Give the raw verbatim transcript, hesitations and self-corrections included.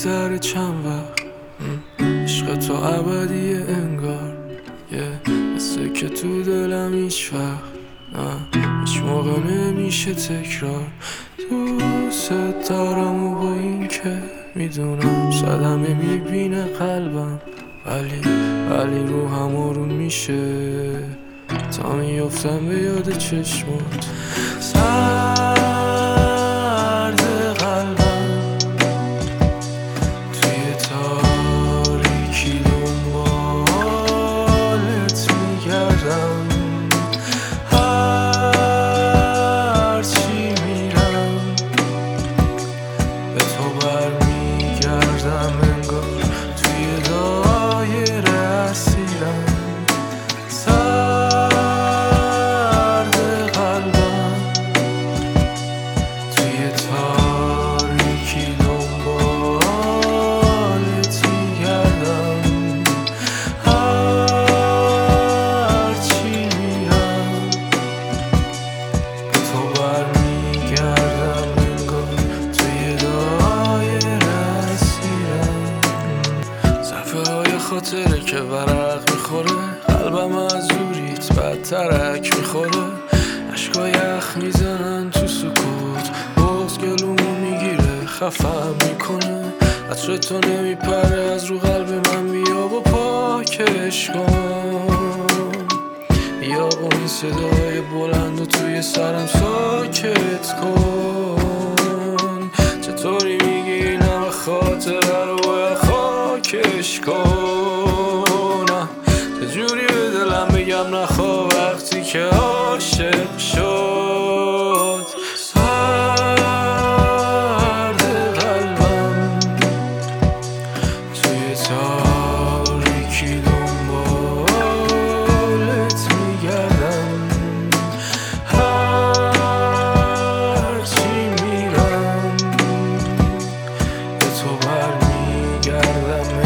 میگذره چند وقت، عشق تو ابدیه انگار، یه مثل که تو دلم هیچ وقت نه هیچ موقع نمیشه تکرار. دوست دارم و با این که میدونم صدمه میبینه قلبم، ولی ولی روحم آروم میشه تا میفتم به یاد چشمات. سرد قلبم توی تاریکی دنبالت میگردم، هرچی میرم به تو برمیگردم، انگار توی دایره اسیرم. سرد قلبم توی تاریکی دنبالت میگردم، هرچی میرم به تو برمیگردم، انگار توی دایره اسیرم. صفحه های خاطره که ورق میخوره، قلبم از دوریت بدترک میخوره، عشقا یخ میزنن تو سکوت، بغض گلومو میگیره خفم میکنه، عطر تو نمیپره از رو قلب من، بیا با پاکش کن، بیا با این صدای بلند و توی سرم ساکت کن. چطوری میگی این همه خاطره رو باید خاکش کنم، چجوری به دلم بگم نخواه وقتی که عاشق شد. سرد قلبم توی تاریکی دنبالت میگردم، هرچی میرم به تو برمیگردم،